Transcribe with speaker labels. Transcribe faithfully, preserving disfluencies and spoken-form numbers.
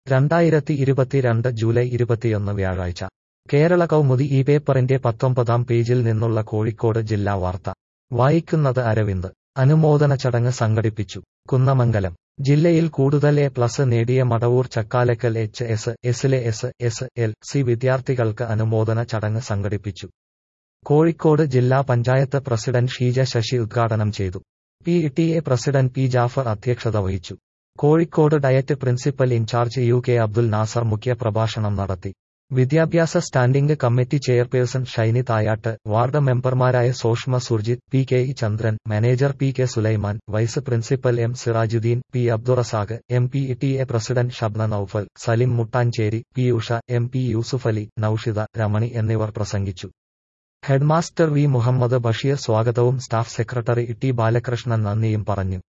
Speaker 1: രണ്ടായിരത്തി ഇരുപത്തിരണ്ട് ജൂലൈ ഇരുപത്തിയൊന്ന് വ്യാഴാഴ്ച കേരള കൗമുദി ഈ പേപ്പറിന്റെ പത്തൊമ്പതാം പേജിൽ നിന്നുള്ള കോഴിക്കോട് ജില്ലാ വാർത്ത വായിക്കുന്നത് അരവിന്ദ്. അനുമോദന ചടങ്ങ് സംഘടിപ്പിച്ചു. കുന്നമംഗലം ജില്ലയിൽ കൂടുതൽ എ പ്ലസ് നേടിയ മടവൂർ ചക്കാലക്കൽ എച്ച് എസ് എസിലെ എസ് എസ് എൽ സി വിദ്യാർത്ഥികൾക്ക് അനുമോദന ചടങ്ങ് സംഘടിപ്പിച്ചു. കോഴിക്കോട് ജില്ലാ പഞ്ചായത്ത് പ്രസിഡന്റ് ഷീജ ശശി ഉദ്ഘാടനം ചെയ്തു. P T A president P Jafar അധ്യക്ഷത വഹിച്ചു. Kozhikode DIET principal in charge U K Abdul Nasar മുഖ്യ പ്രഭാഷണം നടത്തി. വിദ്യാഭ്യാസ standing committee chairperson Shiny Thayat, ward മെമ്പർമാരായ Soshma Surjith, P K E Chandran, manager P K Sulaiman, vice principal M Sirajuddin, P Abdurazak, M P T A president Shabna Noufal, Salim Muttanchery, P Usha, M P Yusufali, Noushida, Ramani എന്നിവർ പ്രസംഗിച്ചു. Headmaster V Muhammad Basheer സ്വാഗതവും സ്റ്റാഫ് സെക്രട്ടറി ടി ബാലകൃഷ്ണൻ നന്ദിയും പറഞ്ഞു.